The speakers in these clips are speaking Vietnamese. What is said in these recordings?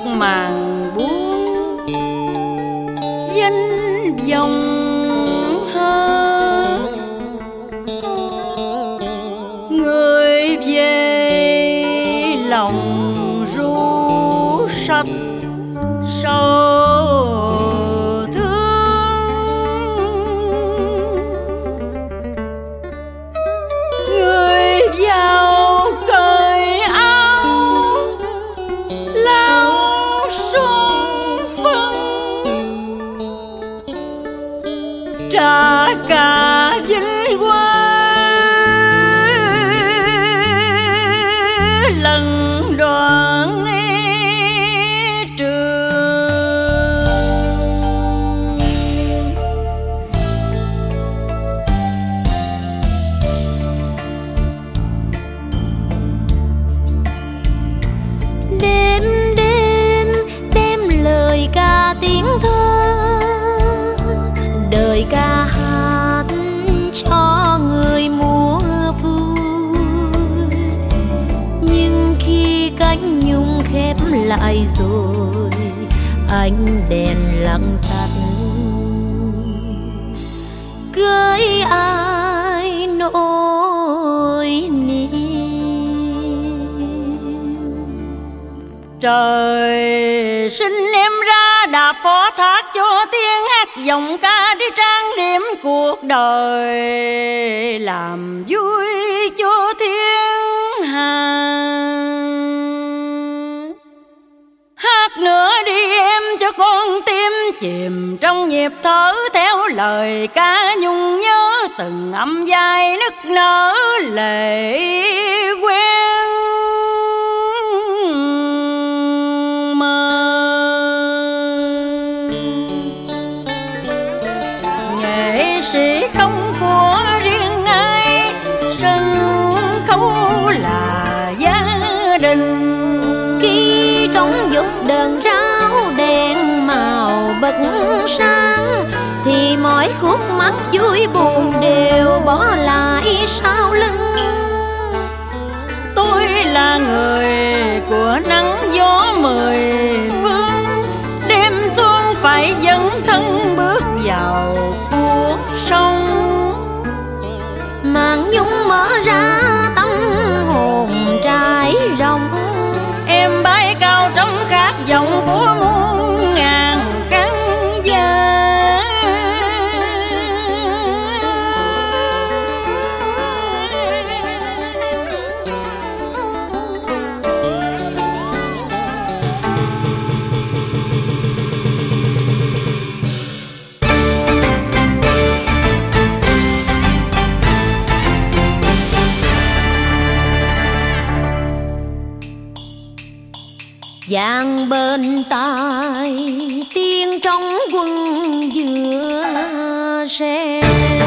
màn buông danh vọng hết, người về lòng ru sạch sầu thương, người vào cởi áo lao xuân phân, trả cả vinh quang lần đoạn trường. Đêm đêm đêm lời ca tiếng thơ, đời ca hát cho người múa vui. Nhưng khi cánh nhung khép lại rồi, ánh đèn lặng tắt, gửi ai nỗi niềm. Trời sinh em ra đạp phó thác cho tiếng hát giọng ca đi trang điểm cuộc đời, làm vui cho thiên hà. Hát nữa đi em cho con tim chìm trong nhịp thở, theo lời ca nhung nhớ từng âm dài nức nở lệ quen mơ. Nghệ sĩ không của riêng ai, sân khấu là gia đình. Khi trống dục đờn ráo đèn màu bật sáng, thì mỗi khúc mắc vui buồn đều bỏ lại sau lưng. Tôi là người của nắng gió mười phương, đêm xuống phải dấn thân bước vào cuộc sống. Màn nhung mở ra tâm hồn trải rộng, em bay cao trong khát vọng của muôn ngàn khán giả. vang bên tai tiếng trống quân giữa reo.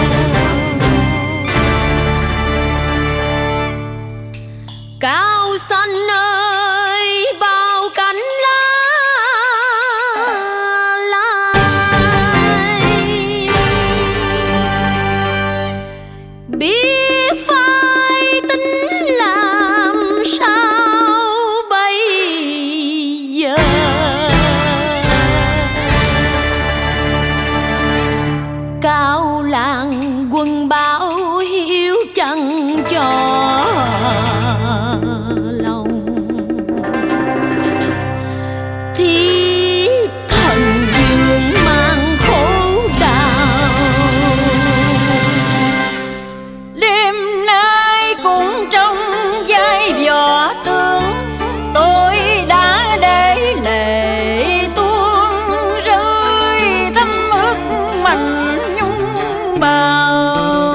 Cao xanh ơi bao cánh lá lai, biết phải tính làm sao bây giờ. Cao làng quân báo hiếu chẳng cho lòng, thì thần dương mang khổ đau. Đêm nay cũng trong vai võ tướng, tôi đã để lệ tuôn rơi thấm ướt mảnh nhung bào.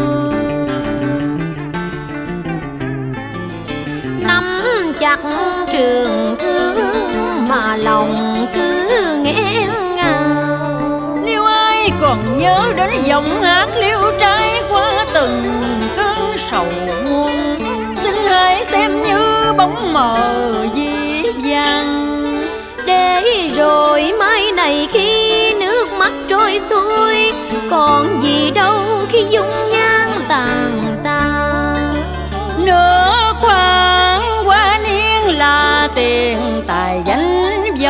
Nắm chặt trường thương mà lòng cứ nghẹn ngào. Nếu ai còn nhớ đến giọng hát liêu trai qua từng cơn sầu muôn, xin hãy xem như bóng mờ dĩ vang. Để rồi mai này khi nước mắt trôi xuôi, còn gì đâu khi dung nhan tàn tạ. Nửa khoan qua niên là tiền tài danh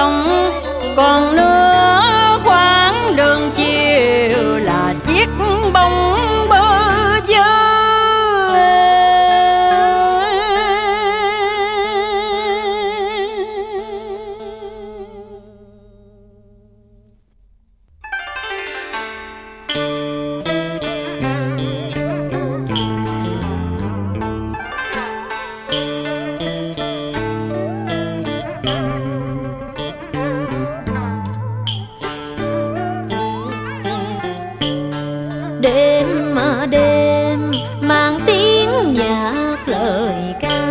Còn nữa khoảng đường chiều là chiếc bóng bơ vơ. Đêm mà đêm mang tiếng nhạc lời ca,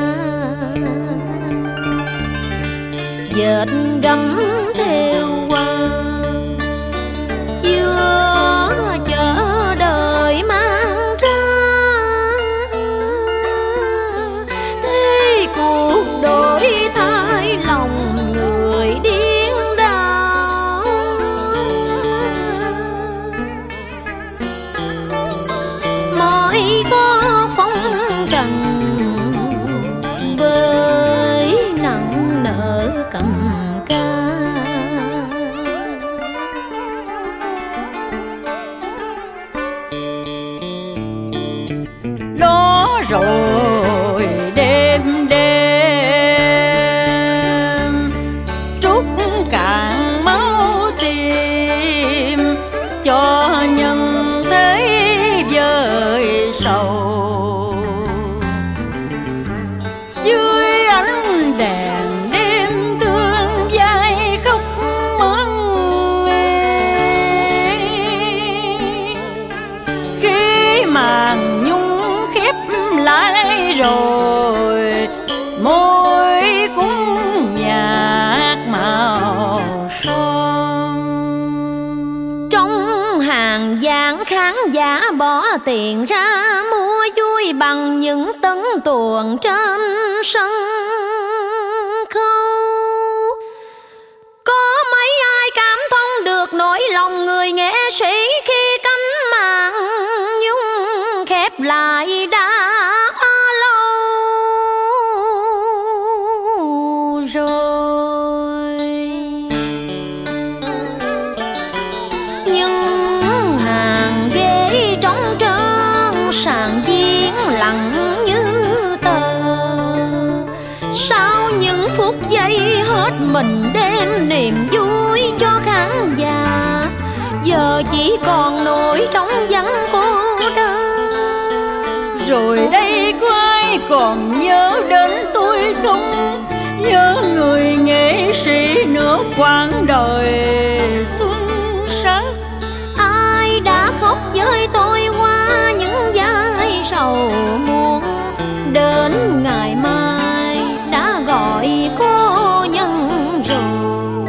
dệt gấm theo hoa, vừa chờ đợi mang ra. Thế cuộc đổi thay lòng người điên đảo, mới có phong trần với nặng nợ cầm ca. Đó rồi đêm đêm trút cạn máu tim cho nhân thế vơi sầu. Dưới ánh đèn đêm thương vai khóc mướn, khi màn nhung khép lại rồi môi cũng nhạt màu son. Trong hàng vạn khán giả bỏ tiền ra mua vui bằng những tấn tuồng trên sân khấu. Có mấy ai cảm thông được nỗi lòng người nghệ sĩ khi cánh màn nhung khép lại đã lâu rồi. Nhưng hàng ghế trống trơn, sàn diễn lặng như tờ. Sau những phút giây hết mình đem niềm vui cho khán giả, giờ chỉ còn nỗi trống vắng cô đơn. Rồi đây có ai còn nhớ đến tôi không? Nhớ người nghệ sĩ nửa quãng đời xuân sắc. Ai đã khóc với tôi qua những vai sầu muộn, đến ngày mai đã gọi cô nhân rồi.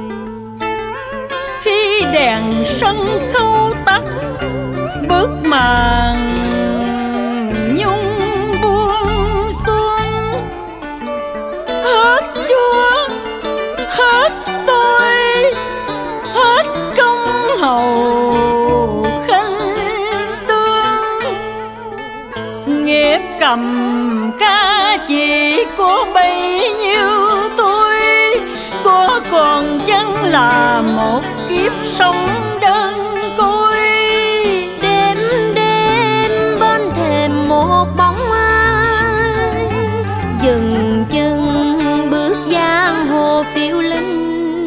Khi đèn sân khấu tắt, bước màn nhung buông xuống. Hết Chúa, hết tôi, hết công hầu khanh tương. Nghĩa cầm ca chỉ có bấy nhiêu tôi, có còn chẳng là một kiếp sống đơn côi. Đêm đêm bên thềm một bóng ai, dừng chân bước giang hồ phiêu linh.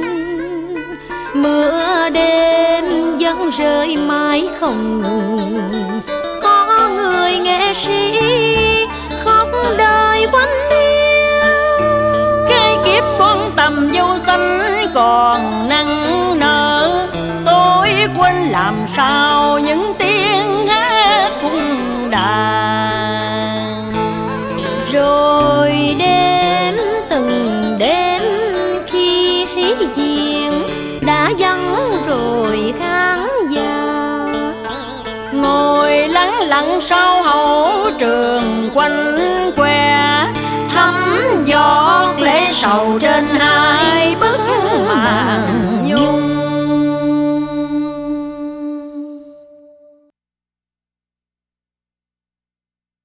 Mưa đêm vẫn rơi mãi không ngừng, có người nghệ sĩ khóc đời quanh điêu. Cái kiếp con tầm dâu xanh còn nặng nợ, tôi quên làm sao những tiếng hát cung đàn. Rồi đêm từng đêm khi hí diện đã vắng rồi khán giả, ngồi lắng lặng sau hậu trường quanh que, thấm giọt lệ sầu trên hai